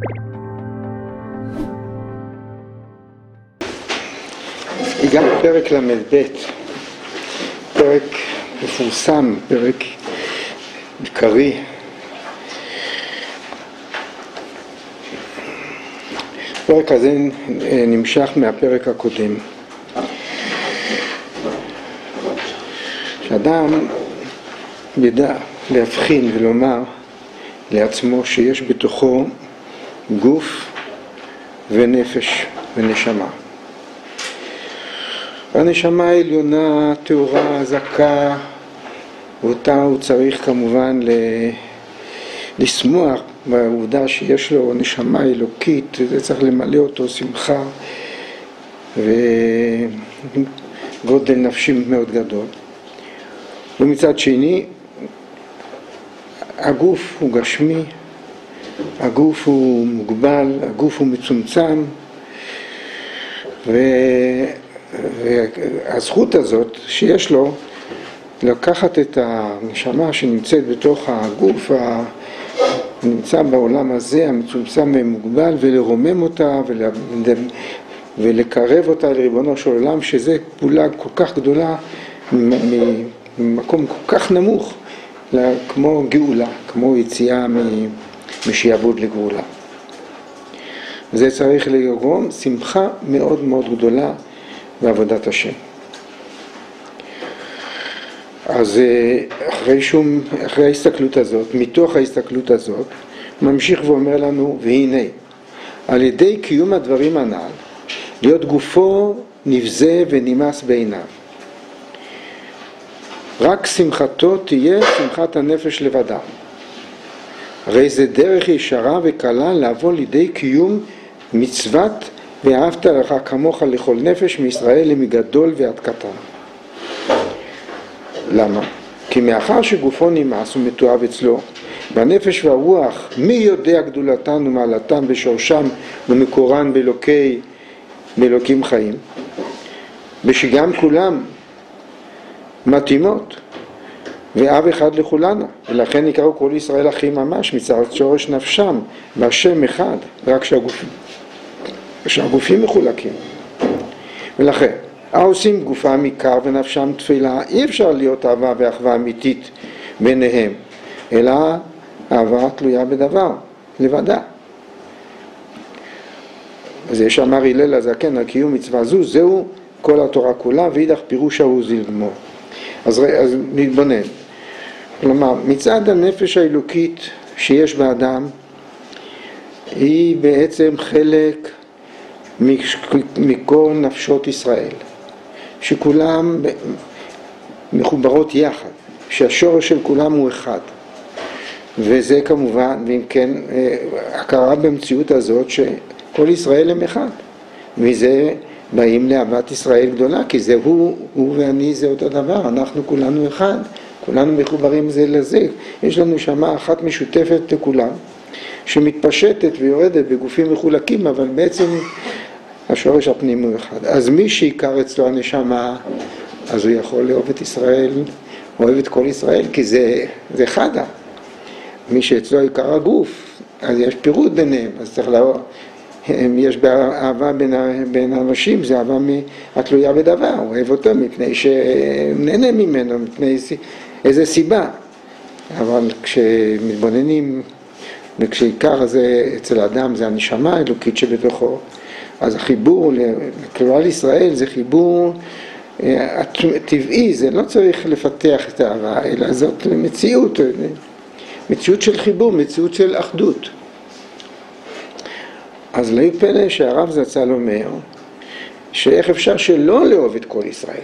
הגענו פרק למ"ב, פרק מפורסם, פרק עיקרי. הפרק הזה נמשך מהפרק הקודם. שאדם ידע להבחין ולומר לעצמו שיש בתוכו גוף ונפש ונשמה. הנשמה העליונה, תאורה, זכה, ואותה הוא צריך כמובן לשמוח בעובדה שיש לו נשמה אלוקית, זה צריך למלא אותו שמחה וגודל נפשי מאוד גדול. ומצד שני, הגוף הוא גשמי, הגוף הוא מוגבל, הגוף הוא מצומצם, והזכות הזאת שיש לו לקחת את הנשמה שנמצאת בתוך הגוף הנמצא בעולם הזה המצומצם ומוגבל ולרומם אותה ולקרב אותה לריבונו של עולם, שזה פעולה כל כך גדולה ממקום כל כך נמוך כמו גאולה, כמו יציאה משעבוד לגאולה. זה צריך לגרום שמחה מאוד מאוד גדולה בעבודת השם. אז אחרי ההסתכלות הזאת, מתוך ההסתכלות הזאת, ממשיך ואומר לנו, והנה, על ידי קיום הדברים הנ"ל, להיות גופו נבזה ונמאס בעיניו. רק שמחתו תהיה שמחת הנפש לבדה. הרי זה דרך ישרה וקלה לבוא לידי קיום מצוות ואהבת לך כמוך לכל נפש מישראל למגדול ועד קטן. למה? כי מאחר שגופו נמאס ומתואב אצלו, בנפש והרוח מי יודע גדולתן ומעלתן ושורשם ומקורן באלוקים חיים, ושגם כולם מתאימות ואב אחד לכולנה, ולכן יקראו כל ישראל אחים ממש מצד שורש נפשם והשם אחד, רק שהגופים מחולקים. ולכן העושים גופם עיקר ונפשם תפילה, אי אפשר להיות אהבה ואחווה אמיתית ביניהם, אלא אהבה תלויה בדבר לבדה. זה שאמר הלל הזקן על קיום מצווה זו, זהו כל התורה כולה, ואידך פירושה הוא זיל גמור. אז נתבונן. כלומר, מצד הנפש האלוקית שיש באדם, היא בעצם חלק מכל נפשות ישראל, שכולם מחוברות יחד, שהשורש של כולם הוא אחד. וזה כמובן, ואם כן, הכרה במציאות הזאת שכל ישראל הם אחד. מזה באים לאהבת ישראל גדולה, כי זה הוא ואני זה אותו דבר, אנחנו כולנו אחד, כולנו מחוברים זה לזה. יש לנו שמה אחת משותפת לכולם, שמתפשטת ויורדת בגופים מחולקים, אבל בעצם השורש הפנימי הוא אחד. אז מי שעיקר אצלו הנשמה, אז הוא יכול לאהוב את ישראל, אוהב את כל ישראל, כי זה חדה. מי שאצלו עיקר הגוף, אז יש פירוט ביניהם, אז צריך לאהוב. יש אהבה בין אנשים, זה אהבה התלויה בדבר, הוא אוהב אותו מפני שנהנה ממנו, מפני איזה סיבה. אבל כשמתבוננים, וכשעיקר הזה אצל האדם זה הנשמה האלוקית שבתוכו, אז החיבור לכלל ישראל זה חיבור טבעי, זה לא צריך לפתח את האהבה, אלא זאת מציאות של חיבור, מציאות של אחדות. אז לא יפלא שהרב זצ"ל אומר שאיך אפשר שלא לאהוב את כל ישראל.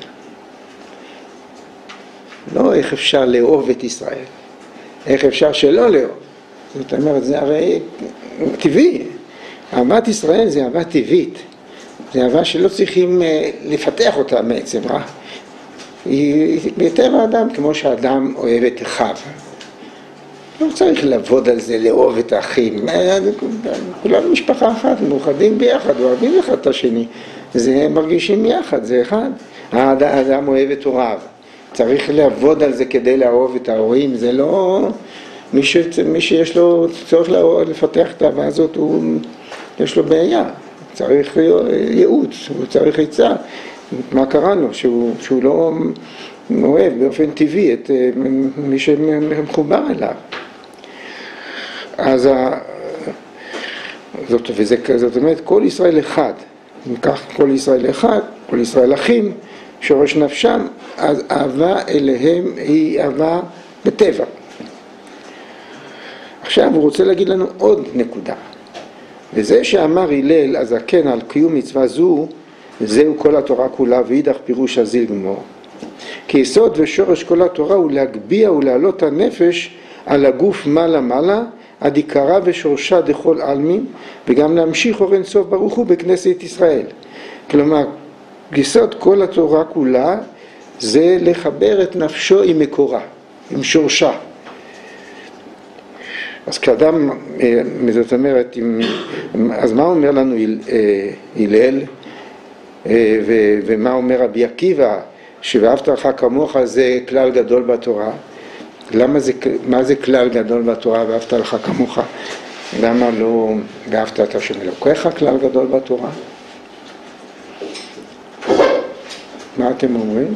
לא איך אפשר לאהוב את ישראל, איך אפשר שלא לאהוב. זאת אומרת, זה הרי טבעי. אהבת ישראל זה אהבה טבעית. זה אהבה שלא צריכים לפתח אותה בעצם. היא בטבע האדם כמו שאדם אוהב את אחיו. לא צריך לעבוד על זה, לאהוב את האחים. כולנו משפחה אחת, מאוחדים ביחד, אוהבים אחד את השני. זה מרגישים יחד, זה אחד. האדם אוהב את הוריו. צריך לעבוד על זה כדי לאהוב את ההורים, זה לא מי שיש לו צורך לפתח את האהבה הזאת, יש לו בעיה, צריך ייעוץ, הוא צריך עצה. מה קרה לו? שהוא לא אוהב באופן טבעי את מי שמחובר אליו. אז זאת אומרת, כל ישראל אחד, ניקח כל ישראל אחד, כל ישראל אחים, שורש נפשם, אז אהבה אליהם היא אהבה בטבע. עכשיו הוא רוצה להגיד לנו עוד נקודה, וזה שאמר הלל הזקן על קיום מצווה זו, זהו כל התורה כולה, ואידך פירוש הזיל גמור. כי יסוד ושורש כל התורה הוא להגביה ולהעלות הנפש על הגוף מעלה מעלה, עד עיקרה ושורשה דכל עלמין, וגם להמשיך אור אין סוף ברוך הוא בכנסת ישראל. כלומר, יסוד כל התורה כולה זה לחבר את נפשו עם מקורה, עם שורשה. אז כשאדם, זאת אומרת, אז מה אומר לנו הלל, ומה אומר רבי עקיבא, שאהבת לך כמוך זה כלל גדול בתורה? מה זה כלל גדול בתורה ואהבת לך כמוך? למה לא ואהבת את השם אלוקיך כלל גדול בתורה? מה אתם אומרים?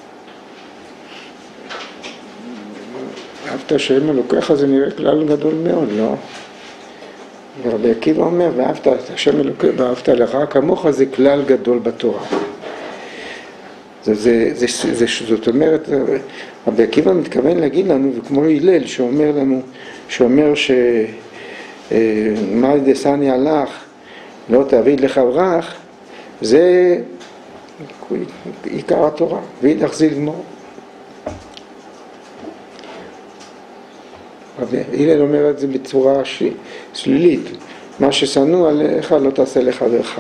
אהבת השם אלוקיך זה נראה כלל גדול מאוד, לא? ורבי עקיבא אומר, ואהבת את השם אלוקיך ואהבת לך כמוך זה כלל גדול בתורה. זאת אומרת, רבי עקיבא מתכוון להגיד לנו, וכמו הלל שאומר מה דסני הלך לא תעביד לחברך, זה עיקר התורה, ואידך זיל גמור. הלל אומר את זה בצורה שלילית, מה ששנוא עליך לא תעשה לחברך.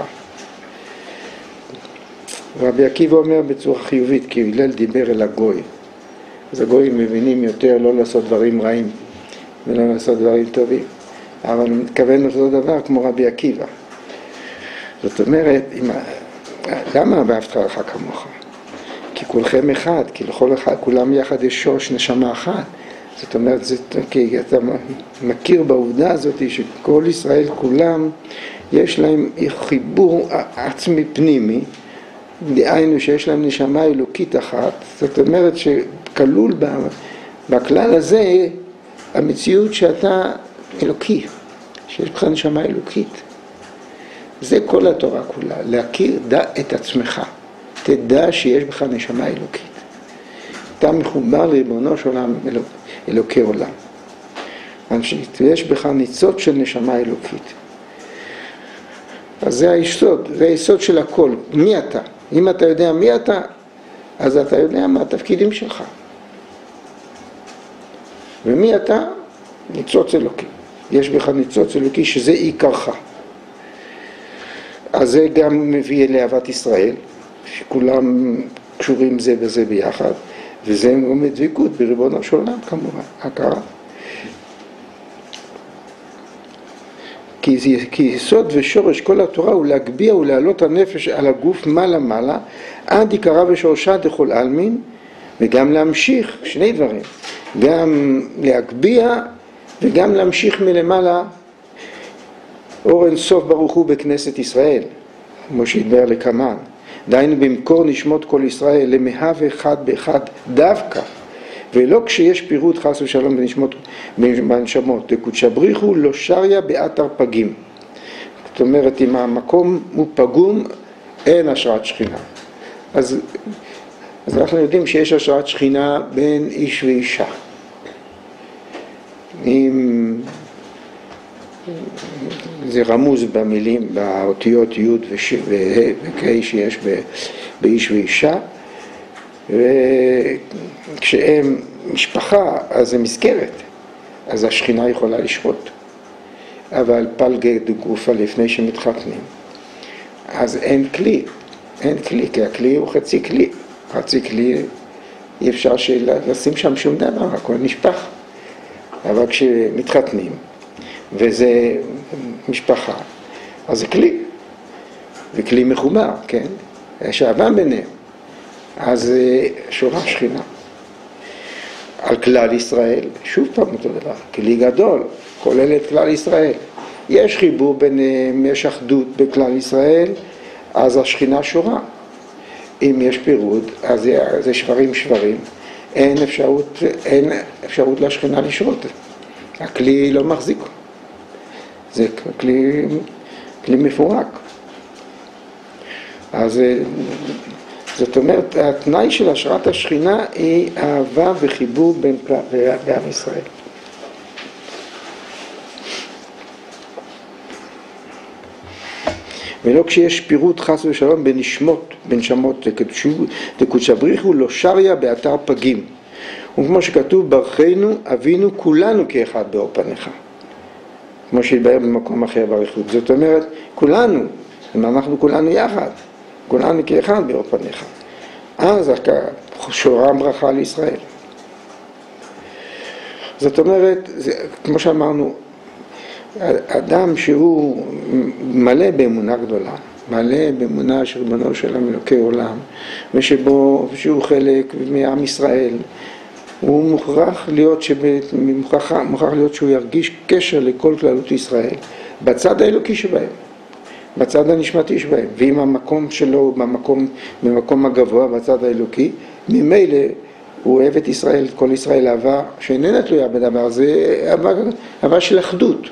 רבי עקיבא אומר בצורה חיובית, כי הלל דיבר אל הגוי. אז הגויים מבינים יותר לא לעשות דברים רעים ולא לעשות דברים טובים. אבל הוא מתכוון אותו דבר כמו רבי עקיבא. זאת אומרת, למה ואהבת לך כמוך? כי כולכם אחד, כי לכל אחד, כולם יחד יש שורש נשמה אחת. זאת אומרת, כי אתה מכיר בעובדה הזאת שכל ישראל כולם יש להם חיבור עצמי פנימי, דהיינו שיש להם נשמה אלוקית אחת. זאת אומרת שכלול בכלל הזה המציאות שאתה אלוקי, שיש בך נשמה אלוקית. זה כל התורה כולה, להכיר, דע את עצמך, תדע שיש בך נשמה אלוקית. אתה מחובר לריבונו של עולם, אלוקי עולם. יש בך ניצוץ של נשמה אלוקית. אז זה היסוד, זה היסוד של הכל. מי אתה? אם אתה יודע מי אתה, אז אתה יודע מה התפקידים שלך. ומי אתה? ניצוץ אלוקי. יש בך ניצוץ אלוקי שזה עיקרך. אז זה גם מביא לאהבת ישראל, שכולם קשורים זה וזה ביחד, וזה עומד דבקות בריבונו של עולם כמובן, הכרה. כי יסוד ושורש כל התורה הוא להגביה ולהעלות הנפש על הגוף מעלה מעלה, עד עיקרה ושורשה דכל עלמין, וגם להמשיך, שני דברים, גם להגביה וגם להמשיך מלמעלה, אור אין סוף ברוך הוא בכנסת ישראל, כמו שהתבאר לקמן. דהיינו במקור נשמות כל ישראל למאהב אחד באחד דווקא, ולא כשיש פירוט חס ושלום בנשמות, דקודשא בריחו לא שריה באתר פגים. זאת אומרת, אם המקום הוא פגום, אין השראת שכינה. אז אנחנו יודעים שיש השראת שכינה בין איש ואישה. זה רמוז במילים, באותיות י' וכ' שיש באיש ואישה, וכשהם משפחה אז זה מסגרת, אז השכינה יכולה לשרות. אבל פלגי דגופה לפני שמתחתנים, אז אין כלי, כי הכלי הוא חצי כלי. חצי כלי אי אפשר לשים שם שום דבר, הכל נשפח. אבל כשמתחתנים, וזה משפחה, אז זה כלי, וכלי מחובר, כן? יש אהבה ביניהם, אז שורה שכינה. על כלל ישראל, שוב פעם אותו דבר, כלי גדול, כולל את כלל ישראל. יש חיבור ביניהם, יש אחדות בכלל ישראל, אז השכינה שורה. אם יש פירוד, אז זה שברים, אין אפשרות לשכינה לשרות. הכלי לא מחזיק. זה כלי מפורק. אז זאת אומרת, התנאי של השראת השכינה היא אהבה וחיבור בעם ישראל. ולא כשיש פירוט חס ושלום בנשמות לקודש הבריחו לא שריה באתר פגים. וכמו שכתוב ברכנו אבינו כולנו כאחד באור פניך. כמו שהתבהר במקום אחר בריחות. זאת אומרת, כולנו, אנחנו כולנו יחד, כולנו כאחד באור פניך. אז שורה ברכה לישראל. זאת אומרת, כמו שאמרנו, אדם שהוא מלא באמונה גדולה, מלא באמונה של ריבונו של עולם אלוקי עולם, שהוא חלק מעם ישראל, הוא מוכרח להיות שהוא ירגיש קשר לכל כללות ישראל, בצד האלוקי שבהם, בצד הנשמתי שבהם, ואם המקום שלו במקום הגבוה, בצד האלוקי, ממילא הוא אוהב את ישראל, את כל ישראל, אהבה שאיננה תלויה בדבר, זה אהבה של אחדות.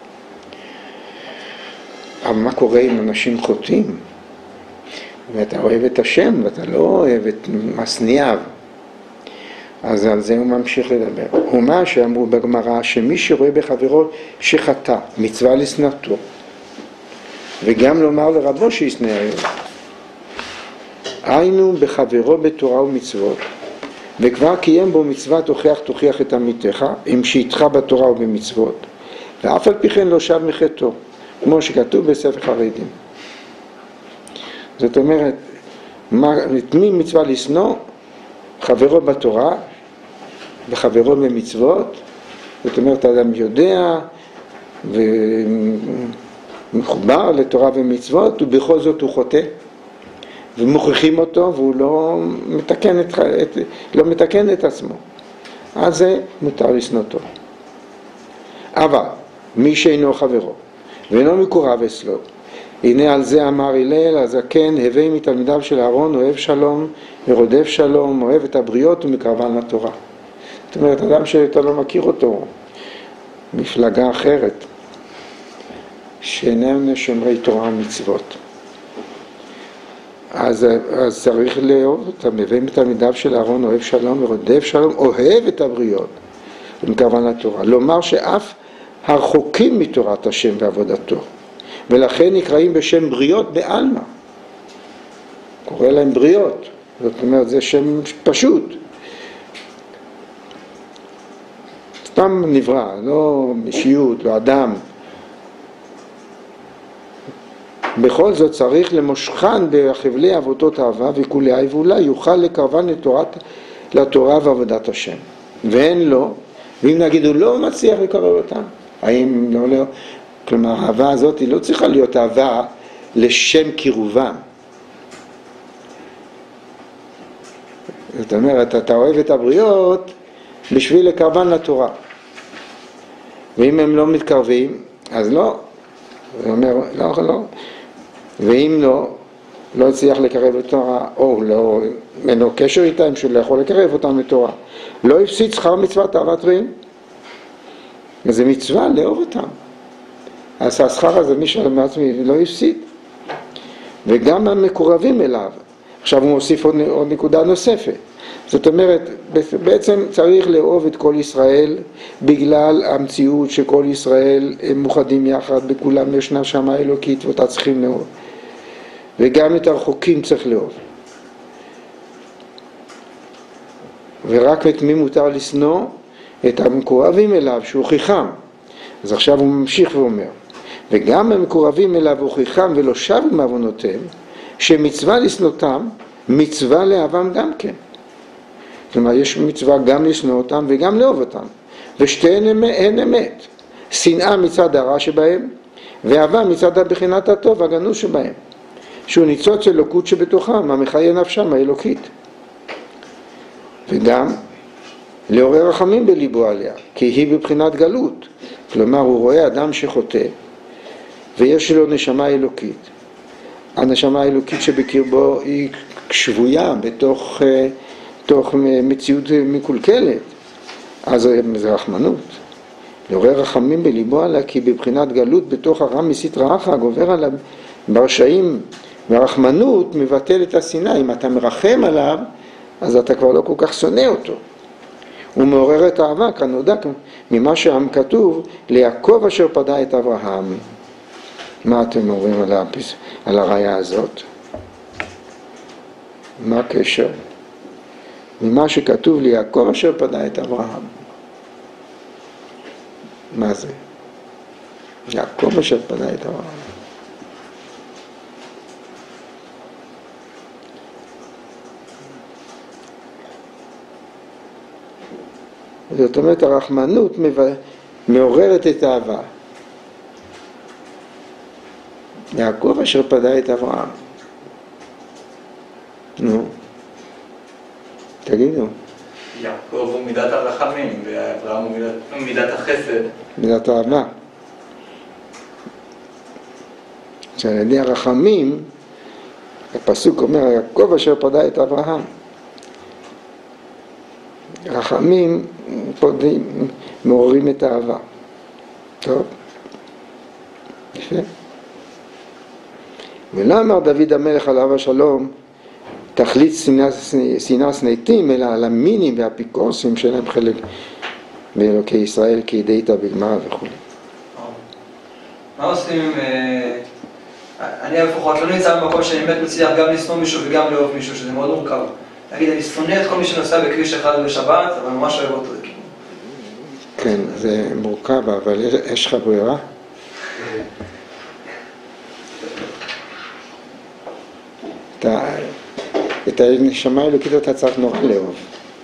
אבל מה קורה אם אנשים חוטאים? ואתה אוהב את השם, ואתה לא אוהב את מסניו. אז על זה הוא ממשיך לדבר. ומה שאמרו בגמרא, שמי שרואה בחברו שחטא, מצווה לשנאתו, וגם לומר לרבו שישנא היום. היינו בחברו בתורה ומצוות, וכבר קיים בו מצווה תוכיח את עמיתך, אם שאיתך בתורה ובמצוות, ואף על פי כן לא שב מחטאו, כמו שכתוב בספר חרדים. זאת אומרת, את מי מצווה לשנוא? חברו בתורה וחברו במצוות. זאת אומרת, האדם יודע ומחובר לתורה ומצוות, ובכל זאת הוא חוטא. ומוכיחים אותו והוא לא מתקן את עצמו. אז זה מותר לשנותו. אבל מי שאינו חברו ואינו מקורב אצלו, הנה על זה אמר הלל הזקן, הווי מתלמידיו של אהרון, אוהב שלום ורודף שלום, אוהב את הבריות ומקרבן לתורה. זאת אומרת, אדם שאתה לא מכיר אותו, מפלגה אחרת, שאינם שומרי תורה ומצוות. אז צריך לאהוב אותם, הווי מתלמידיו של אהרון, אוהב שלום ורודף שלום, אוהב את הבריות ומקרבן לתורה. לומר שאף הרחוקים מתורת השם ועבודתו, ולכן נקראים בשם בריות בעלמא. קורא להם בריות, זאת אומרת זה שם פשוט. סתם נברא, לא אישיות, לא אדם. בכל זאת צריך למושכן בחבלי עבודות אהבה וכולי ואולי יוכל לקרבן לתורה ועבודת השם. ואין לו, ואם נגיד הוא לא מצליח לקרב אותם, האם לא, כלומר האהבה הזאת היא לא צריכה להיות אהבה לשם קירובם. זאת אומרת, אתה אוהב את הבריות בשביל לקרבן לתורה. ואם הם לא מתקרבים, אז לא. הוא אומר, לא. ואם לא הצליח לקרב לתורה, או לא, אין לו קשר איתם שלא יכול לקרב אותם לתורה, לא הפסיד שכר מצוות אהבת רעים. וזה מצווה לאהוב אותם. אז השכר הזה מי שלם מעצמי לא הפסיד. וגם המקורבים אליו. עכשיו הוא מוסיף עוד נקודה נוספת. זאת אומרת, בעצם צריך לאהוב את כל ישראל בגלל המציאות שכל ישראל הם מוחדים יחד, בכולם ישנה שמה אלוקית ואותה צריכים לאהוב. וגם את הרחוקים צריך לאהוב. ורק את מי מותר לשנוא? את המקורבים אליו שהוכיחם. אז עכשיו הוא ממשיך ואומר, וגם המקורבים אליו הוכיחם ולא שבו מעוונותיהם, שמצווה לשנותם, מצווה לאהבם גם כן. זאת אומרת, יש מצווה גם לשנוא אותם וגם לאהוב אותם. ושתיהן הן אמת. שנאה מצד הרע שבהם, ואהבה מצד הבחינת הטוב הגנוז שבהם. שהוא ניצוץ אלוקות שבתוכם, המחיה נפשם האלוקית. וגם לעורר רחמים בליבו עליה, כי היא בבחינת גלות. כלומר, הוא רואה אדם שחוטא, ויש לו נשמה אלוקית. הנשמה האלוקית שבקרבו היא שבויה בתוך מציאות מקולקלת. אז זה רחמנות. לעורר רחמים בליבו עליה, כי בבחינת גלות בתוך הרע מסתרא אחרא גובר עליו ברשעים, והרחמנות מבטל את השנאה. אם אתה מרחם עליו, אז אתה כבר לא כל כך שונא אותו. הוא מעורר את האהבה, כנודע ממה שם כתוב, ליעקב אשר פדה את אברהם. מה אתם אומרים על הראיה הזאת? מה הקשר? ממה שכתוב ליעקב אשר פדה את אברהם. מה זה? יעקב אשר פדה את אברהם. זאת אומרת, הרחמנות מעוררת את האהבה. יעקב אשר פדה את אברהם. נו, תגידו. יעקב הוא מידת הרחמים, ואברהם הוא מידת החסד. מידת האהבה. שעל ידי הרחמים, הפסוק אומר, יעקב אשר פדה את אברהם. רחמים מעוררים את האהבה. טוב. יפה. ולא אמר דוד המלך עליו השלום, תכלית שנאה שנאתים, אלא על המינים והאפיקורסים שלהם חלק באלוקי ישראל, כי ידעת בגמרא וכו'. מה עושים עם... אני לפחות לא נמצא במקום שאני באמת מצליח גם לשנוא מישהו וגם לאהוב מישהו, שזה מאוד מורכב. נגיד, אני שונא את כל מי שנוסע בכביש אחד בשבת, אבל ממש אוהב אותו. כן, זה מורכב, אבל יש לך ברירה? את הנשמה האלוקית אתה צריך נורא לאהוב.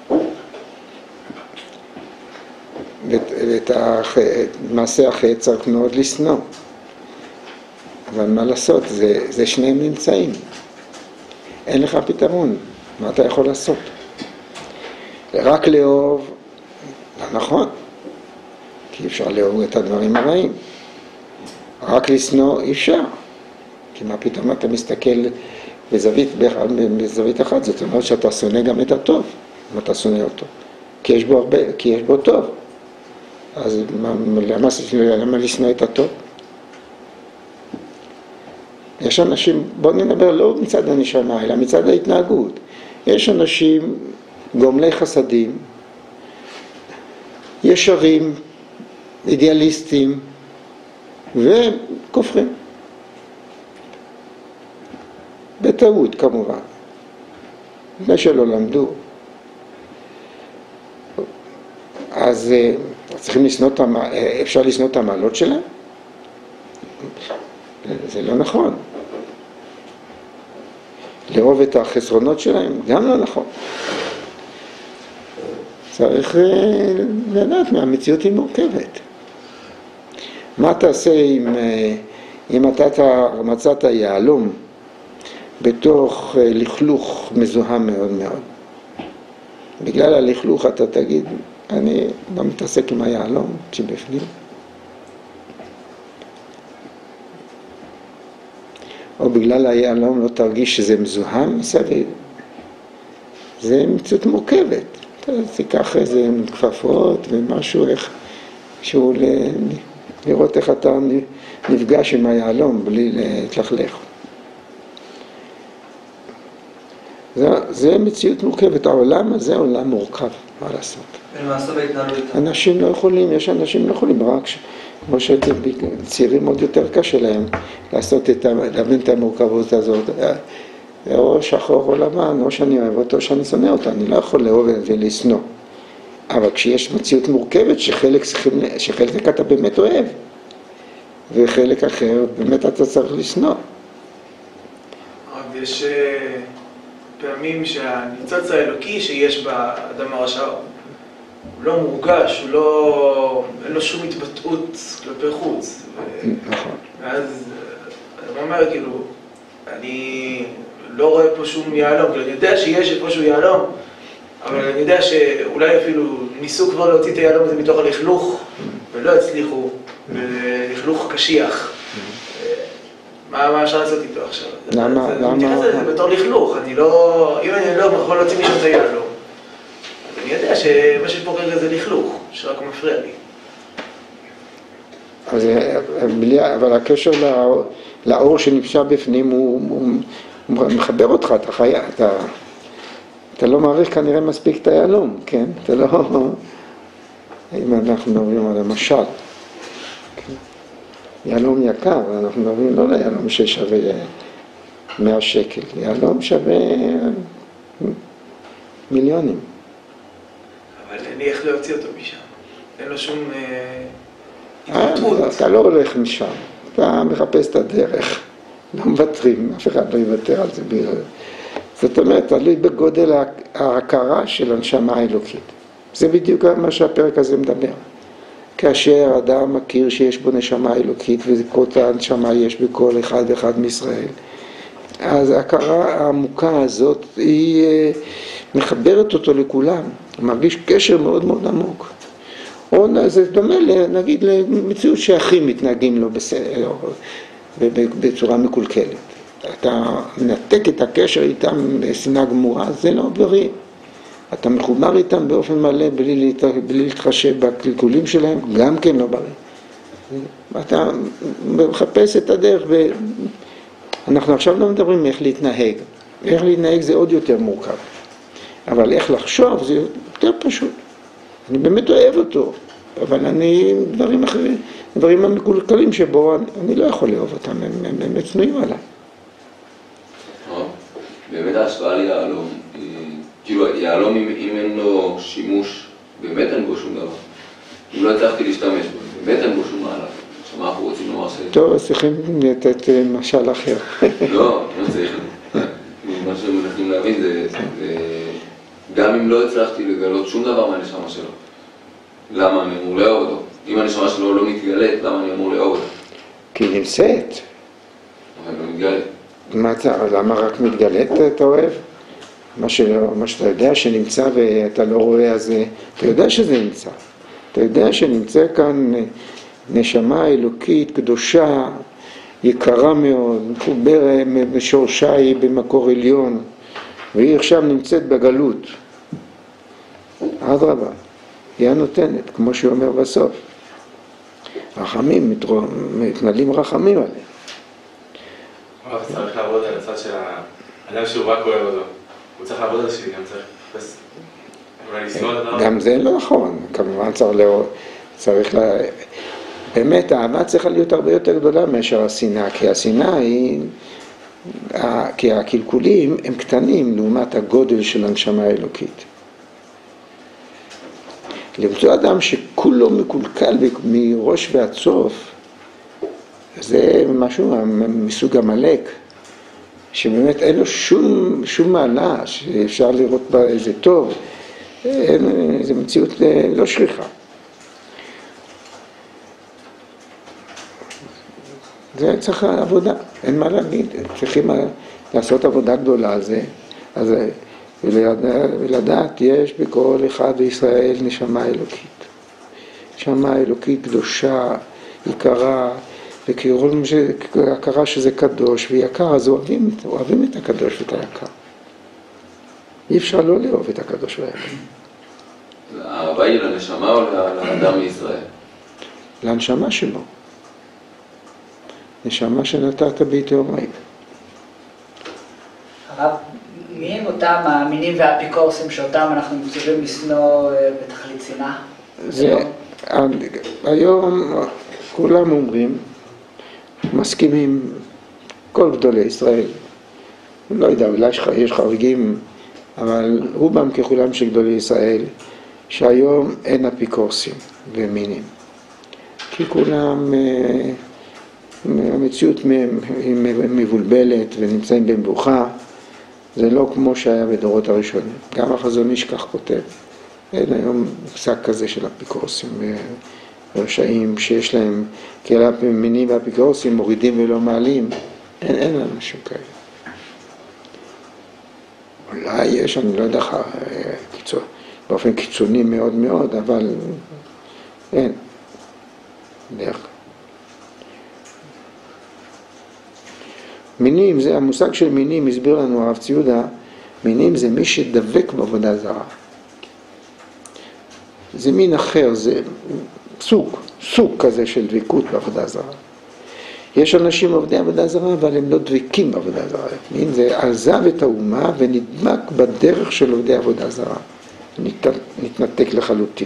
ואת מעשה החטא צריך מאוד לשנוא. אבל מה לעשות? זה שניהם נמצאים. אין לך פתרון. מה אתה יכול לעשות? רק לאהוב, לא נכון. כי אפשר לאהוב את הדברים הרעים. רק לשנוא אי אפשר. כי מה פתאום אתה מסתכל בזווית אחת, זאת אומרת שאתה שונא גם את הטוב, אם אתה שונא אותו. כי יש בו טוב. אז למה לשנוא את הטוב? יש אנשים, בואו נדבר לא מצד הנשמה, אלא מצד ההתנהגות. יש אנשים גומלי חסדים, ישרים, אידיאליסטים, וכופרים. בטעות כמובן. לפני שלא למדו. אז צריכים לשנוא אפשר לשנוא את המעלות שלהם? זה לא נכון. לאהוב את החסרונות שלהם? גם לא נכון. צריך לדעת מהמציאות היא מורכבת. מה תעשה אם אתה מצאת יהלום בתוך לכלוך מזוהם מאוד מאוד? בגלל הלכלוך אתה תגיד, אני לא מתעסק עם היהלום שבפנים. או בגלל היהלום לא תרגיש שזה מזוהם מסביב. זה מציאות מורכבת. אתה תיקח איזה כפפות ומשהו, שהוא לראות איך אתה נפגש עם היהלום בלי להתלכלך. זה מציאות מורכבת. העולם הזה עולם מורכב, מה לעשות? ולמעשה בהתנהלות. אנשים לא יכולים, יש אנשים לא יכולים, רק כמו שצעירים עוד יותר קשה להם להבין את המורכבות הזאת. או שחור או לבן, או שאני אוהב אותו, או שאני שונא אותו, אני לא יכול לאהוב ולשנוא. אבל כשיש מציאות מורכבת שחלק אתה באמת אוהב, וחלק אחר באמת אתה צריך לשנוא. אבל יש פעמים שהניצוץ האלוקי שיש באדם הרשע הוא לא מורגש, אין לו שום התבטאות כלפי חוץ. נכון. ואז אני אומר, כאילו, אני לא רואה פה שום יהלום, אני יודע שיש איפשהו יהלום, אבל אני יודע שאולי אפילו הם ניסו כבר להוציא את היהלום הזה מתוך הלכלוך, ולא הצליחו, לכלוך קשיח. מה אפשר לעשות איתו עכשיו? למה? אני מתייחס לזה בתור לכלוך, אם אני לא יכול להוציא משם את היהלום, אז אני יודע שמה שיש פה כרגע זה לכלוך, שרק מפריע לי. אבל הקשר לאור שנפשע בפנים הוא מחבר אותך, אתה לא מעריך כנראה מספיק את היהלום, כן? אתה לא... אם אנחנו מדברים על המשל, יהלום יקר, אנחנו מדברים לא ליהלום ששווה 100 שקל, יהלום שווה מיליונים. אבל אין לי איך להוציא אותו משם, אין לו שום התבטאות. אתה לא הולך משם, אתה מחפש את הדרך, לא מוותרים, אף אחד לא יוותר על זה. זאת אומרת, תלוי בגודל ההכרה של הנשמה האלוקית. זה בדיוק מה שהפרק הזה מדבר. כאשר אדם מכיר שיש בו נשמה אלוקית, וכל הנשמה יש בכל אחד ואחד מישראל, אז ההכרה העמוקה הזאת היא מחברת אותו לכולם, הוא מרגיש קשר מאוד מאוד עמוק. או זה דומה, נגיד, למציאות שאחים מתנהגים לו בצורה מקולקלת. אתה מנתק את הקשר איתם בשנאה גמורה, זה לא בריא. אתה מחובר איתם באופן מלא בלי להתחשב בקלקולים שלהם, גם כן לא בריא. אתה מחפש את הדרך, אנחנו עכשיו לא מדברים איך להתנהג. איך להתנהג זה עוד יותר מורכב. אבל איך לחשוב זה יותר פשוט. אני באמת אוהב אותו, אבל דברים אחרים, דברים המקולקלים שבו אני לא יכול לאהוב אותם, הם צנועים עליי. באמת ההשפעה ליהלום, כאילו יהלום אם אין לו שימוש, באמת אין בו שום דבר. אם לא הצלחתי להשתמש בו, באמת אין בו שום מעלה. עכשיו מה אנחנו רוצים לומר טוב, אז צריכים לתת משל אחר. לא צריך. מה שמנסים להבין זה, גם אם לא הצלחתי לגלות שום דבר מהנשמה שלו, למה אני אמור לאהוב אותו? אם הנשמה שלו לא מתגלית, למה אני אמור לאהוב אותו? כי היא נמצאת. אבל לא מתגלית. למה רק מתגלית אתה אוהב? מה שאתה יודע שנמצא ואתה לא רואה, אז אתה יודע שזה נמצא. אתה יודע שנמצא כאן נשמה אלוקית, קדושה, יקרה מאוד, מחוברת בשורשה היא במקור עליון, והיא עכשיו נמצאת בגלות. אדרבה, היא הנותנת, כמו שהוא אומר בסוף. רחמים, מתמלאים רחמים עליהם. אבל צריך לעבוד על הצד של האדם שהוא רק אוהב אותו. הוא צריך לעבוד על שלי, גם צריך אולי לסגור את הדבר. גם זה לא נכון, כמובן צריך באמת האהבה צריכה להיות הרבה יותר גדולה מאשר השנאה, כי השנאה היא, כי הקלקולים הם קטנים לעומת הגודל של הנשמה האלוקית. למצוא אדם שכולו מקולקל מראש ועד סוף, זה משהו מסוג המלאק, שבאמת אין לו שום מעלה שאפשר לראות בה איזה טוב, זו מציאות לא שכיחה. זה צריך עבודה, אין מה להגיד, צריכים לעשות עבודה גדולה על זה, אז ולדעת יש בכל אחד בישראל נשמה אלוקית. נשמה אלוקית קדושה, יקרה, וכאילו הכרה שזה קדוש ויקר, אז אוהבים את הקדוש ואת היקר. אי אפשר לא לאהוב את הקדוש והיקר. האהבה היא לנשמה או לאדם מישראל? לנשמה שלו. נשמה שנתת ביתי אומרים. הרב, מי הם אותם המינים והאפיקורסים שאותם אנחנו מצווים לשנוא בתכלית שנאה? היום כולם אומרים, מסכימים, כל גדולי ישראל, לא יודע, אולי יש חריגים, אבל רובם ככולם של גדולי ישראל, שהיום אין אפיקורסים ומינים. כי כולם, המציאות מבולבלת ונמצאים במבוכה, זה לא כמו שהיה בדורות הראשונים. גם החזון איש כך כותב. אין היום מושג כזה של אפיקורסים רשעים שיש להם, כי המינים והאפיקורסים מורידים ולא מעלים. אין לנו שום כאלה. אולי יש, אני לא יודע, קיצור, באופן קיצוני מאוד מאוד, אבל אין. דרך. מינים, זה המושג של מינים, הסביר לנו הרב ציודה, מינים זה מי שדבק בעבודה זרה. זה מין אחר, זה סוג כזה של דבקות בעבודה זרה. יש אנשים עובדי עבודה זרה, אבל הם לא דבקים בעבודה זרה. מין זה עזב את האומה ונדבק בדרך של עובדי עבודה זרה. נתנתק לחלוטין.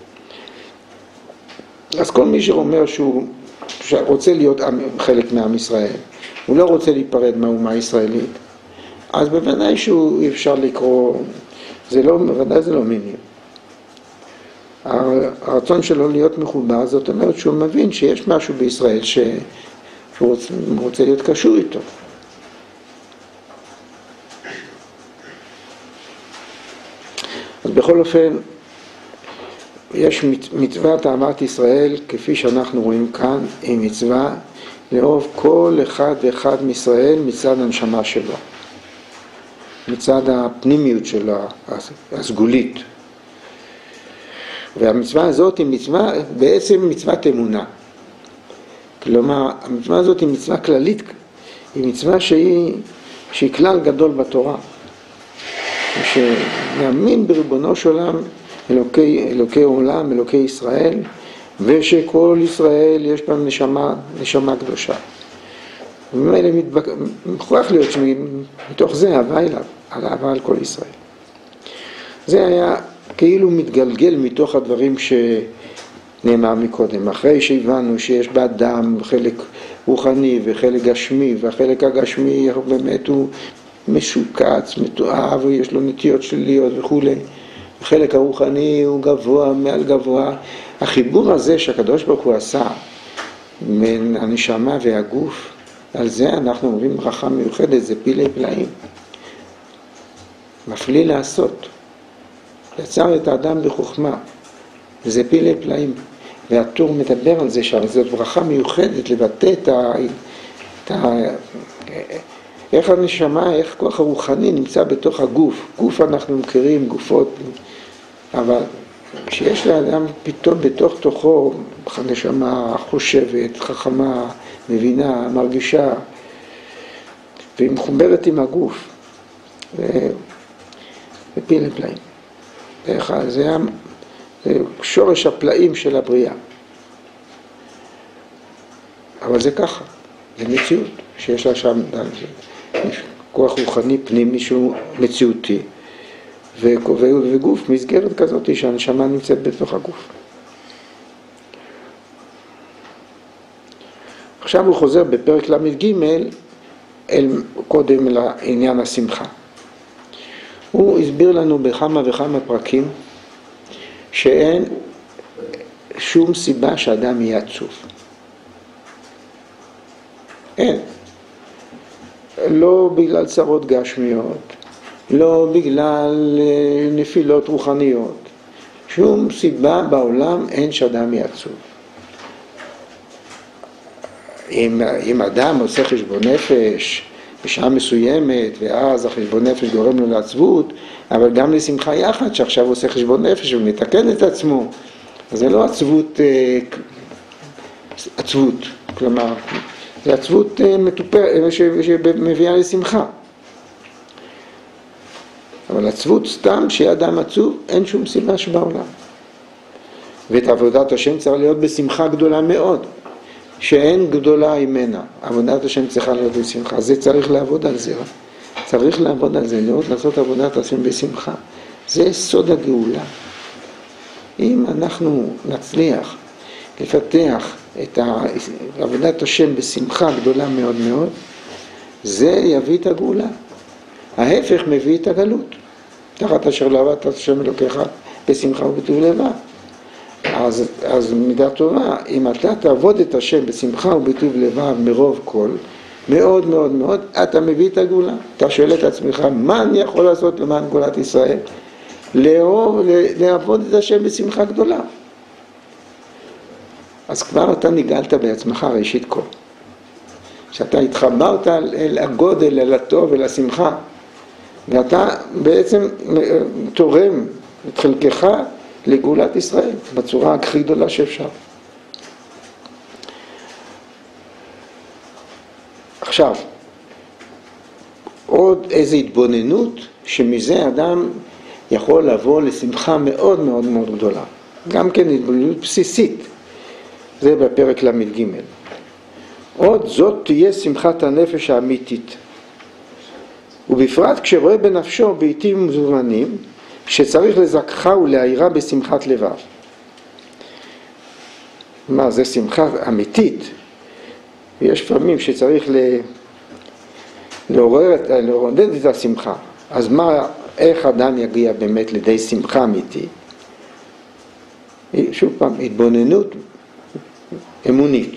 אז כל מי שאומר שהוא רוצה להיות חלק מעם ישראל, הוא לא רוצה להיפרד מהאומה הישראלית, אז בוודאי שהוא אפשר לקרוא, בוודאי זה לא מינים. הרצון שלו להיות מחובר, זאת אומרת שהוא מבין שיש משהו בישראל שהוא רוצה להיות קשור איתו. אז בכל אופן, יש מצוות אהבת ישראל, כפי שאנחנו רואים כאן, היא מצווה לאהוב כל אחד ואחד מישראל מצד הנשמה שלו, מצד הפנימיות שלו, הסגולית. והמצווה הזאת היא מצווה, בעצם מצוות אמונה. כלומר, המצווה הזאת היא מצווה כללית, היא מצווה שהיא כלל גדול בתורה. שנאמין בריבונו של עולם, אלוקי עולם, אלוקי ישראל, ושכל ישראל יש בהם נשמה קדושה. ובאמת מוכרח להיות שמתוך זה אהבה אליו, אהבה על כל ישראל. זה היה כאילו מתגלגל מתוך הדברים שנאמר מקודם. אחרי שהבנו שיש באדם חלק רוחני וחלק גשמי, והחלק הגשמי באמת הוא משוקץ, מתואב, ויש לו נטיות שליליות וכו'. החלק הרוחני הוא גבוה, מעל גבוה. החיבור הזה שהקדוש ברוך הוא עשה בין הנשמה והגוף, על זה אנחנו אומרים ברכה מיוחדת, זה פילי פלאים. מפליא לעשות. יצר את האדם בחוכמה, וזה פילי פלאים. והטור מדבר על זה שזאת ברכה מיוחדת לבטא איך הנשמה, איך כוח הרוחני נמצא בתוך הגוף. גוף אנחנו מכירים, גופות, אבל כשיש לאדם פתאום בתוך תוכו נשמה חושבת, חכמה, מבינה, מרגישה, והיא מחוברת עם הגוף, ופילי פלאים. זה שורש הפלאים של הבריאה. אבל זה ככה, זה מציאות שיש לה שם כוח רוחני פנימי שהוא מציאותי, וגוף מסגרת כזאת שהנשמה נמצאת בתוך הגוף. עכשיו הוא חוזר בפרק למ"ג קודם לעניין השמחה. הוא הסביר לנו בכמה וכמה פרקים שאין שום סיבה שאדם יהיה עצוב. אין. לא בגלל צרות גשמיות, לא בגלל נפילות רוחניות. שום סיבה בעולם אין שאדם יהיה עצוב. אם אדם עושה חשבון נפש בשעה מסוימת, ואז החשבון נפש גורם לו לעצבות, אבל גם לשמחה יחד, שעכשיו עושה חשבון נפש ומתקן את עצמו, אז זה לא עצבות, כלומר, זה עצבות שמביאה לשמחה. אבל עצבות סתם, שיהיה אדם עצוב, אין שום סיבה שבעולם. ואת עבודת השם צריך להיות בשמחה גדולה מאוד, שאין גדולה ממנה. עבודת השם צריכה להיות בשמחה. זה צריך לעבוד על זה. צריך לעבוד על זה, לעשות עבודת השם בשמחה. זה סוד הגאולה. אם אנחנו נצליח לפתח את עבודת השם בשמחה גדולה מאוד מאוד, זה יביא את הגאולה. ההפך מביא את הגלות. תחת אשר לא עבדת השם אלוקיך בשמחה ובטוב לבב. אז מידה טובה, אם אתה תעבוד את השם בשמחה ובטוב לבב מרוב כל, מאוד מאוד מאוד, אתה מביא את הגאולה. אתה שואל את עצמך, מה אני יכול לעשות למען גאולת ישראל? לעבוד את השם בשמחה גדולה. אז כבר אתה נגאלת בעצמך ראשית כל. שאתה התחברת אל הגודל, אל הטוב, אל השמחה, ואתה בעצם תורם את חלקך לגאולת ישראל, בצורה הכי גדולה שאפשר. עכשיו, עוד איזו התבוננות שמזה אדם יכול לבוא לשמחה מאוד מאוד מאוד גדולה. גם כן התבוננות בסיסית, זה בפרק למ"ג. עוד זאת תהיה שמחת הנפש האמיתית. ובפרט כשרואה בנפשו בעתים מזומנים שצריך לזכחה ולהעירה בשמחת לבב. מה, זה שמחה אמיתית. ויש פעמים שצריך לעורר את השמחה. אז מה, איך אדם יגיע באמת לידי שמחה אמיתית? שוב פעם, התבוננות אמונית.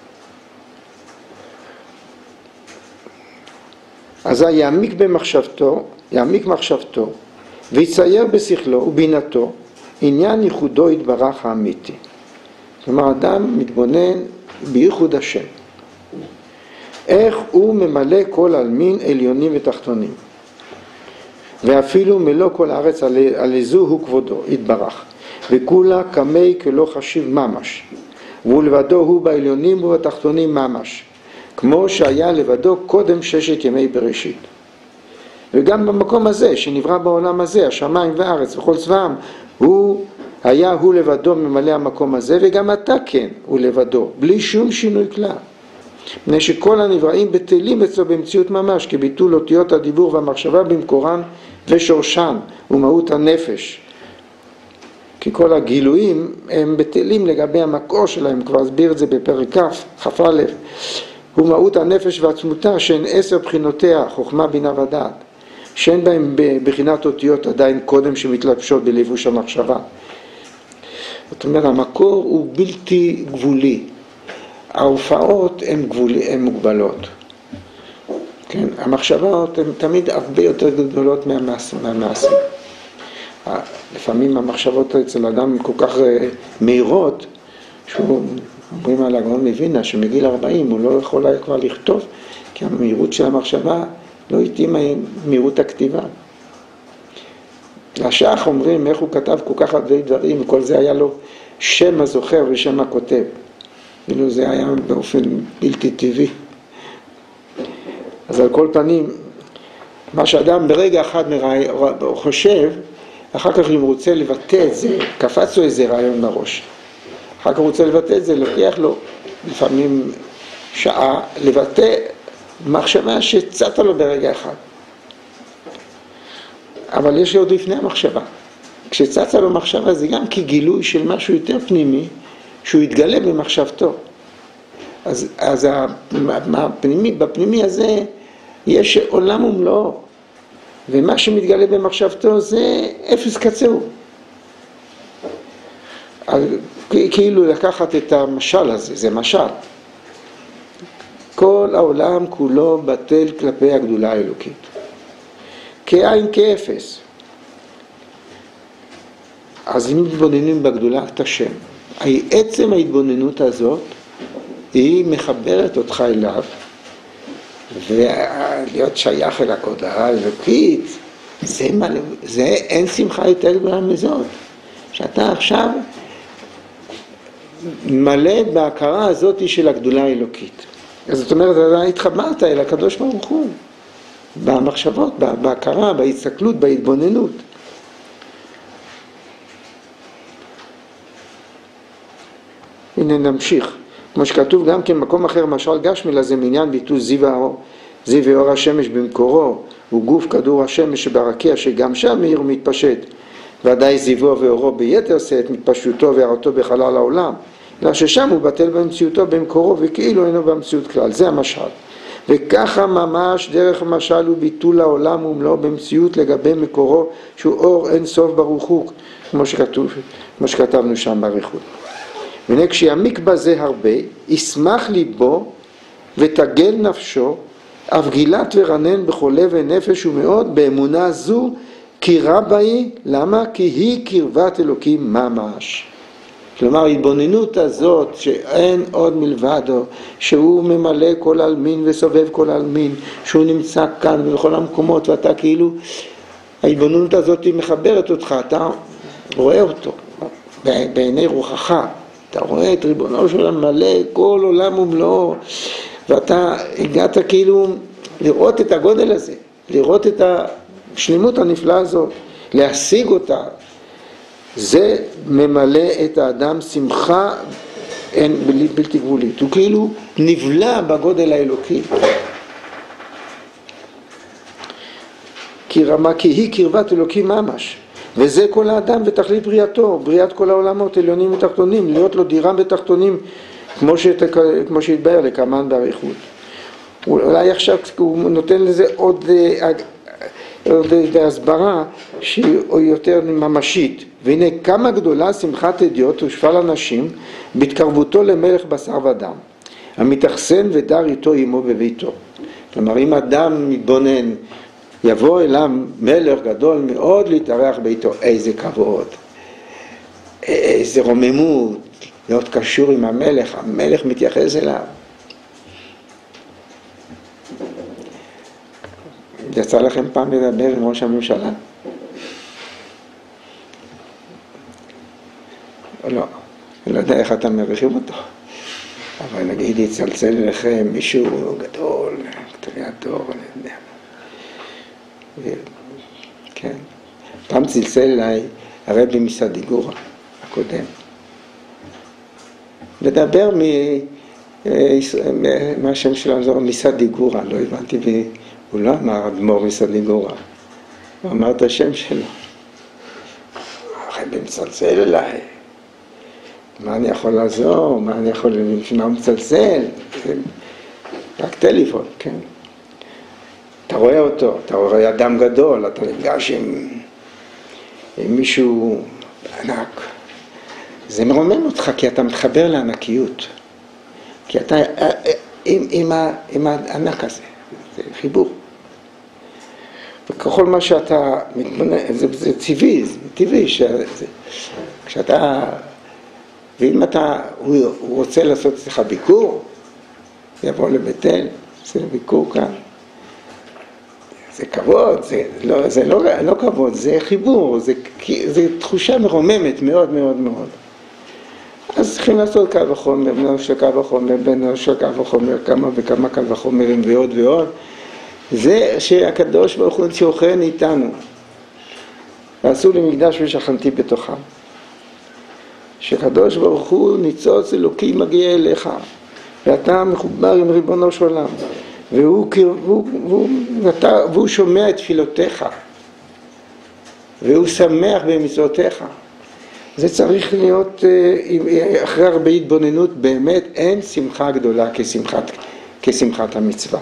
אז יעמיק מחשבתו ויצייר בשכלו ובינתו עניין ייחודו יתברך האמיתי. כלומר, אדם מתבונן בייחוד השם. איך הוא ממלא כל עלמין עליונים ותחתונים. ואפילו מלוא כל הארץ על איזו הוא כבודו יתברך. וכולה כמי כלא חשיב ממש. והוא לבדו הוא בעליונים ובתחתונים ממש. כמו שהיה לבדו קודם 6 ימי בראשית. וגם במקום הזה שנברא בעולם הזה, השמיים והארץ וכל צבאם, הוא לבדו ממלא המקום הזה, וגם אתה כן הוא לבדו, בלי שום שינוי כלל. מפני שכל הנבראים בטלים אצלו במציאות ממש, כביטול אותיות הדיבור והמחשבה במקורן ושורשן ומהות הנפש. כי כל הגילויים הם בטלים לגבי המקור שלהם, כבר הסביר את זה בפרק כ"א, הוא מהות הנפש ועצמותה שהן 10 בחינותיה, חוכמה, בינה ודעת, שאין בהם בחינת אותיות עדיין קודם שמתלבשות בלבוש המחשבה. זאת אומרת, המקור הוא בלתי גבולי, ההופעות הן מוגבלות. כן, המחשבות הן תמיד הרבה יותר גדולות מהמעשים. לפעמים המחשבות אצל אדם כל כך מהירות, שהוא אומרים על הגאון מווילנה שמגיל 40 הוא לא יכול היה כבר לכתוב, כי המהירות של המחשבה לא התאימה מהירות הכתיבה. השח אומרים איך הוא כתב כל כך הרבה דברים, וכל זה היה לו שם הזוכר ושם הכותב. כאילו זה היה באופן בלתי טבעי. אז על כל פנים, מה שאדם ברגע אחד חושב, אחר כך אם הוא רוצה לבטא את זה, קפץ לו איזה רעיון בראש. אחר כך הוא רוצה לבטא את זה, לוקח לו לפעמים שעה לבטא מחשבה שצאת לו ברגע אחד. אבל יש עוד לפני המחשבה. כשצצה לו מחשבה זה גם כגילוי של משהו יותר פנימי, שהוא יתגלה במחשבתו. אז בפנימי הזה יש עולם ומלואו, ומה שמתגלה במחשבתו זה אפס קצהו. כאילו לקחת את המשל הזה, זה משל. כל העולם כולו בטל כלפי הגדולה האלוקית. כעין כאפס. אז אם מתבוננים בגדולת השם, עצם ההתבוננות הזאת, היא מחברת אותך אליו, ולהיות שייך אל הגדולה האלוקית, זה אין שמחה יותר גדולה מזאת. שאתה עכשיו מלא בהכרה הזאת של הגדולה האלוקית. אז זאת אומרת, אתה התחברת אל הקדוש ברוך הוא, במחשבות, בהכרה, בהסתכלות, בהתבוננות. הנה נמשיך. כמו שכתוב גם כן מקום אחר, משל גשמי לזה מעניין ביטול זיו ואור השמש במקורו, הוא גוף כדור השמש שברקיע שגם שם מאיר ומתפשט. ודאי זיוו ואורו ביתר שאת מתפשטותו והראותו בחלל העולם, אלא ששם הוא בטל במציאותו במקורו וכאילו אינו במציאות כלל. זה המשל. וככה ממש דרך המשל הוא ביטול העולם ומלואו במציאות לגבי מקורו שהוא אור אין סוף ברוך הוא, כמו שכתבנו שם באריכות. והנה כשיעמיק בזה הרבה, ישמח ליבו ותגל נפשו, אף גילת ורנן בכל לב ונפש ומאוד באמונה זו, כי רבה היא, למה? כי היא קרבת אלוקים ממש. כלומר, ההתבוננות הזאת שאין עוד מלבדו, שהוא ממלא כל אלמין וסובב כל אלמין, שהוא נמצא כאן ובכל המקומות, ואתה כאילו, ההתבוננות הזאת היא מחברת אותך, אתה רואה אותו, בעיני רוחך, אתה רואה את ריבונו של עולם מלא, כל עולם ומלואו, ואתה הגעת כאילו לראות את הגודל הזה, לראות את השלמות הנפלאה הזאת, להשיג אותה, זה ממלא את האדם שמחה בלתי גבולית, הוא כאילו נבלע בגודל האלוקי. כי היא קרבת אלוקים ממש, וזה כל האדם ותכלית בריאתו, בריאת כל העולמות, עליונים ותחתונים, להיות לו דירה בתחתונים, כמו שהתבהר לקמן באריכות. אולי עכשיו הוא נותן לזה עוד הסברה שהיא יותר ממשית. והנה כמה גדולה שמחת הדיוט ושפל אנשים בהתקרבותו למלך בשר ודם, המתאכסן ודר איתו עמו בביתו. כלומר, אם אדם מתבונן, יבוא אליו מלך גדול מאוד להתארח ביתו, איזה כבוד, איזה רוממות, להיות קשור עם המלך, המלך מתייחס אליו. יצא לכם פעם לדבר עם ראש הממשלה? לא, אני לא יודע איך אתם מריחים אותו, אבל נגיד יצלצל אליכם מישהו גדול, גדולי הדור, אני יודע. כן, פעם צלצל אליי הרבי מסדיגורה הקודם, לדבר מה השם שלנו זה מסדיגורה, לא הבנתי, הוא לא אמר אדמו"ר מסדיגורה, הוא אמר את השם שלו. הרבי מצלצל אליי, מה אני יכול לעזור, מה אני יכול, מה הוא מצלצל, רק טלפון, כן. אתה רואה אותו, אתה רואה אדם גדול, אתה נפגש עם מישהו ענק. זה מרומם אותך כי אתה מתחבר לענקיות. כי אתה עם הענק הזה, זה חיבור. וככל מה שאתה מתבונן, זה טבעי, כשאתה, ואם הוא רוצה לעשות אצלך ביקור, יבוא לבית אל, זה ביקור כאן. זה כבוד, זה לא כבוד, זה חיבור, זה תחושה מרוממת מאוד מאוד מאוד. אז צריכים לעשות קל וחומר, בנו של קל וחומר, בנו של קל וחומר, כמה וכמה קל וחומרים ועוד ועוד. זה שהקדוש ברוך הוא ציוכן איתנו. ועשו לי מקדש ושכנתי בתוכם. שקדוש ברוך הוא ניצוץ אלוקי מגיע אליך, ואתה מחובר עם ריבונו של עולם. והוא שומע את תפילותיך, והוא שמח במצוותיך. זה צריך להיות, אחרי הרבה התבוננות, באמת אין שמחה גדולה כשמחת המצווה.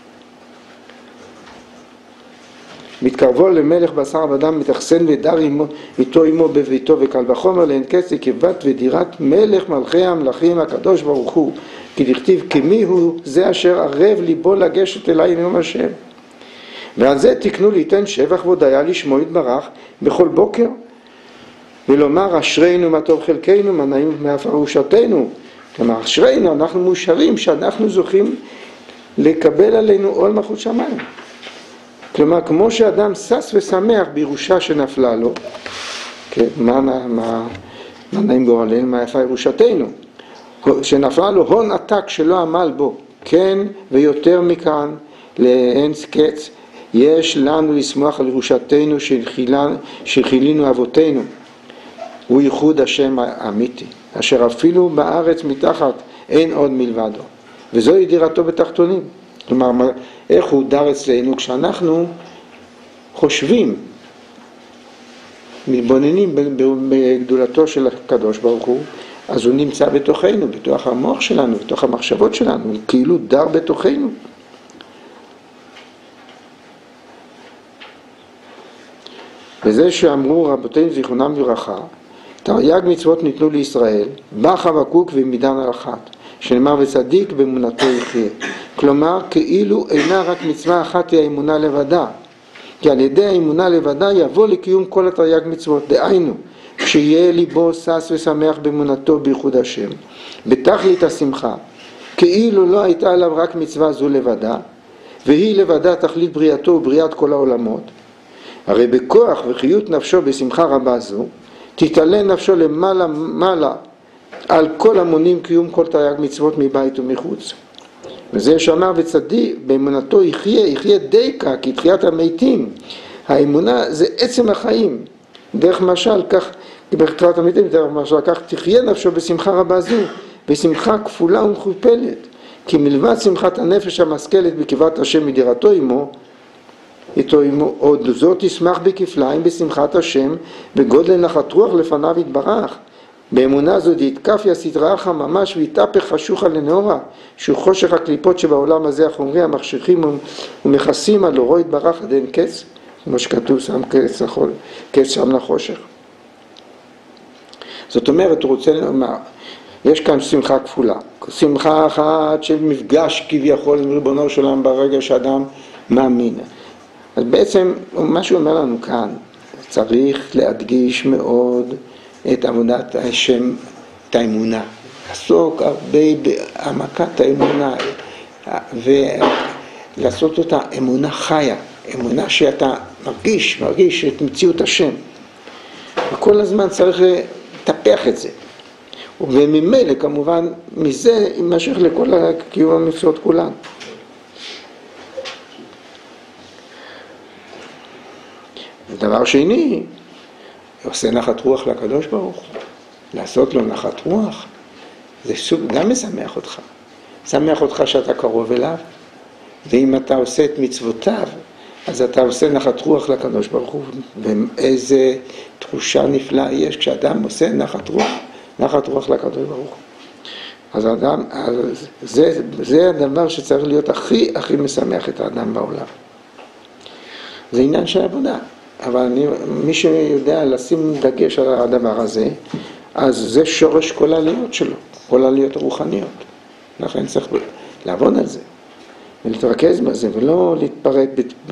מתקרבו למלך בשר ודם, מתאכסן ודר איתו עמו בביתו וקל וחומר לאין קץ לקרבת ודירת מלך מלכי המלכים הקדוש ברוך הוא, כי דכתיב כמי הוא זה אשר ערב ליבו לגשת אליי נאום השם. ועל זה תקנו ליתן שבח והודיה לשמו יתברך בכל בוקר, ולומר אשרינו מה טוב חלקנו, מה נעים מהפרושתנו. כלומר אשרינו, אנחנו מאושרים שאנחנו זוכים לקבל עלינו עול מלכות שמיים. כלומר כמו שאדם שש ושמח בירושה שנפלה לו, כן, מה נעים גורלנו, מה יפה ירושתנו, שנפלה לו הון עתק שלא עמל בו, כן ויותר מכאן לאין קץ יש לנו לשמוח על ירושתנו שחילינו אבותינו. הוא ייחוד השם האמיתי, אשר אפילו בארץ מתחת אין עוד מלבדו, וזוהי דירתו בתחתונים. כלומר, איך הוא דר אצלנו כשאנחנו חושבים, מתבוננים בגדולתו של הקדוש ברוך הוא, אז הוא נמצא בתוכנו, בתוך המוח שלנו, בתוך המחשבות שלנו, הוא כאילו דר בתוכנו. וזה שאמרו רבותינו זיכרונם לברכה, תרי"ג מצוות ניתנו לישראל, בא חבקוק ומידן על אחת, שנאמר וצדיק באמונתו יחיה. כלומר, כאילו אינה רק מצווה אחת היא האמונה לבדה, כי על ידי האמונה לבדה יבוא לקיום כל התרי"ג מצוות. דהיינו, שיהיה ליבו שש ושמח באמונתו בייחוד השם, בתכלית השמחה, כאילו לא הייתה עליו רק מצווה זו לבדה, והיא לבדה תכלית בריאתו ובריאת כל העולמות. הרי בכוח וחיות נפשו בשמחה רבה זו, תתעלה נפשו למעלה מעלה על כל המונים קיום כל תרי"ג מצוות מבית ומחוץ. וזה שאמר וצדיק באמונתו יחיה דייקה כתחיית המתים. האמונה זה עצם החיים. דרך משל כך, בתחיית המתים, דרך משל כך תחיה נפשו בשמחה רבה זו, בשמחה כפולה ומכופלת. כי מלבד שמחת הנפש המשכלת בקרבת השם מדירתו עמו, איתו עמו עוד זאת תשמח בכפליים בשמחת השם וגודל נחת רוח לפניו יתברך. באמונה זו דהתקפיה סדראך ממש והתהפך חשוכה לנאורה, שהוא חושך הקליפות שבעולם הזה החומרי המחשיכים ומכסים על אורו יתברך עד אין קץ, כמו שכתוב שם קץ שם לחושך. זאת אומרת, הוא רוצה לומר, יש כאן שמחה כפולה, שמחה אחת של מפגש כביכול עם ריבונו של עולם ברגע שאדם מאמין. אז בעצם מה שהוא אומר לנו כאן, צריך להדגיש מאוד את עבודת השם, את האמונה. לעסוק הרבה בהעמקת האמונה ולעשות אותה אמונה חיה, אמונה שאתה מרגיש את מציאות השם. וכל הזמן צריך לטפח את זה. וממילא כמובן מזה יימשך לכל קיום המצוות כולן. ודבר שני, עושה נחת רוח לקדוש ברוך הוא. לעשות לו נחת רוח, זה סוג, גם משמח אותך. שמח אותך שאתה קרוב אליו, ואם אתה עושה את מצוותיו, אז אתה עושה נחת רוח לקדוש ברוך הוא. ואיזה תחושה נפלאה יש כשאדם עושה נחת רוח לקדוש ברוך הוא. אז האדם, זה הדבר שצריך להיות הכי משמח את האדם בעולם. זה עניין של עבודה. אבל מי שיודע לשים דגש על הדבר הזה, אז זה שורש כל העליות שלו, כל העליות הרוחניות. לכן צריך לעבוד על זה, ולהתרכז בזה, ולא להתפרט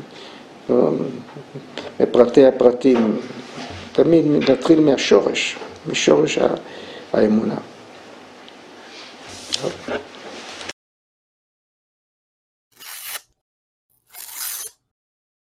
בפרטי הפרטים. תמיד להתחיל משורש האמונה.